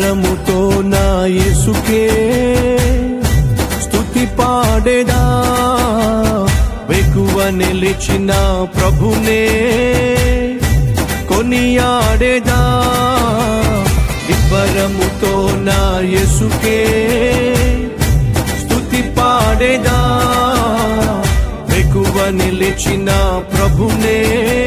నిబ్బరముతో నా యేసుకే స్తుతి పాడేదా, వెకువ నిలిచిన ప్రభునే కొనియాడేదా. నిబ్బరముతో నా యేసుకే స్తుతి పాడేదా, వెకువ నిలిచిన ప్రభునే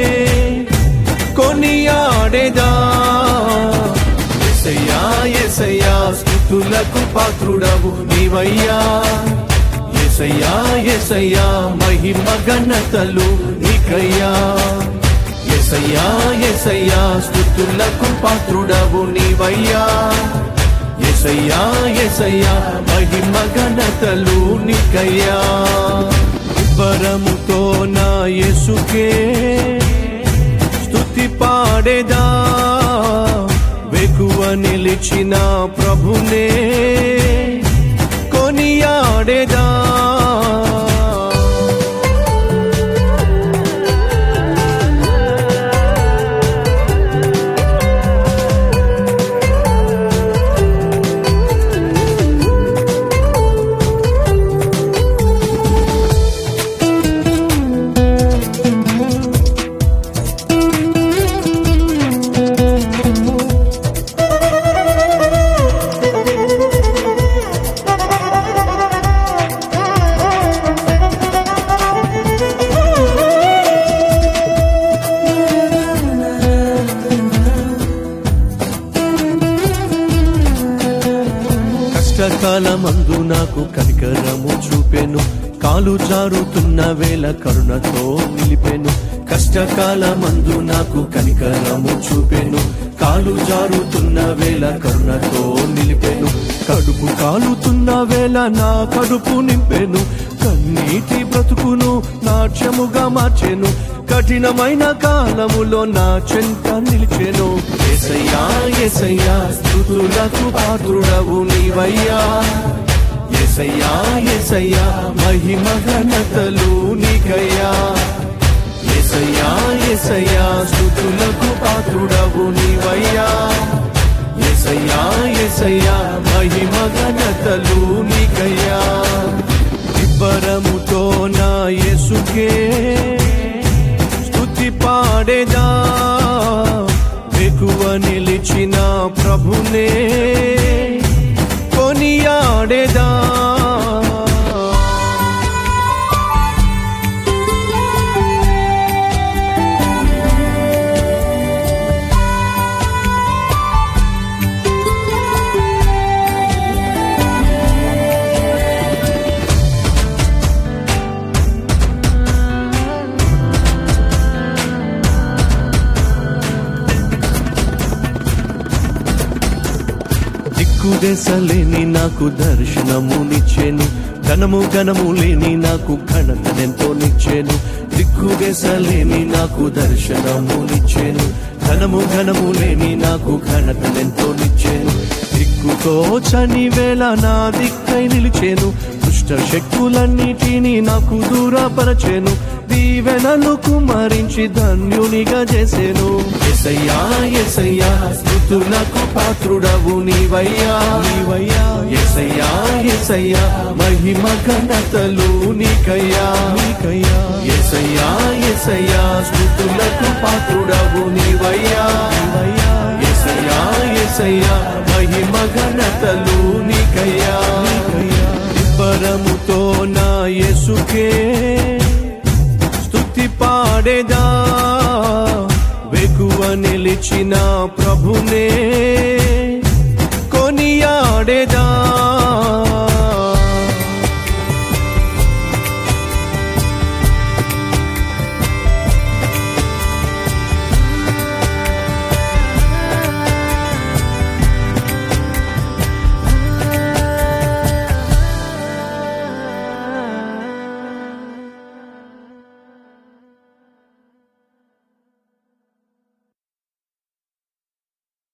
కొనియాడేదా. యేసయ్యా యేసయ్యా స్తుతులకు పాత్రుడవు నీవయ్యా. యేసయ్యా యేసయ్యా మహిమ ఘనతలు నీకయ్యా. యేసయ్యా యేసయ్యా స్తుతులకు పాత్రుడవు నీవయ్యా. యేసయ్యా యేసయ్యా మహిమ ఘనతలు నీకయ్యా. నిబ్బరముతో నా యేసుకే స్తుతి పాడేదా, వెకువ నిలిచిన ప్రభునే కొనియాడేదా. కష్టకాలమందు నాకు కనికరము చూపెను, కాలు జారుతున్న వేళ కరుణతో నిలిపెను. కష్టకాలమందు నాకు కనికరము చూపెను, కాలు జారుతున్న వేళ కరుణతో నిలిపెను. కడుపు కాలుతున్న వేళ నా కడుపు నింపెను, కన్నీటి బ్రతుకును నాట్యముగా మార్చెను. కఠినమైన కాలములో నా చెంత నిలిచెను. యేసయ్యా యేసయ్యా స్తుతులకు పాత్రుడవు నీవయ్యా. యేసయ్యా యేసయ్యా మహిమ ఘనతలు నీకయ్యా. యేసయ్యా యేసయ్యా స్తుతులకు పాత్రుడవు నీవయ్యా. యేసయ్యా యేసయ్యా మహిమ ఘనతలు నీకయ్యా. నిబ్బరముతో నా యేసుకే స్తుతి పాడేదా, వెకువ నిలిచిన ప్రభునే కొనియాడేదా. దిక్కుదెసలేని నాకు దర్శనమునిచ్చెను, ఘనము ఘనము లేని నాకు ఘనతనెంతో నిచ్చెను. దిక్కుదెసలేని నాకు దర్శనమునిచ్చెను, ఘనము ఘనము లేని నాకు ఘనతనెంతో నిచ్చెను. దిక్కుతోచని వేళ నా దిక్కై నిలిచెను, దుష్ట శక్తులన్నిటినీ నాకు దూరపరచెను. దీవెనలు కుమరించి ధన్యునిగా చేసెను. యేసయ్యా యేసయ్యా స్తుతులకు పాత్రుడవు నీవయ్యా. నీవయ్యా యేసయ్యా యేసయ్యా మహిమ ఘనతలు నీకయ్యా. నీకయ్యా యేసయ్యా యేసయ్యా స్తుతులకు పాత్రుడవు నీవయ్యా. నీవయ్యా యేసయ్యా యేసయ్యా మహిమ ఘనతలు నీకయ్యా. నీకయ్యా నిబ్బరముతో నా యేసుకే స్తుతి పాడేదా, వెకువ నిలిచిన ప్రభునే కొనియాడేదా.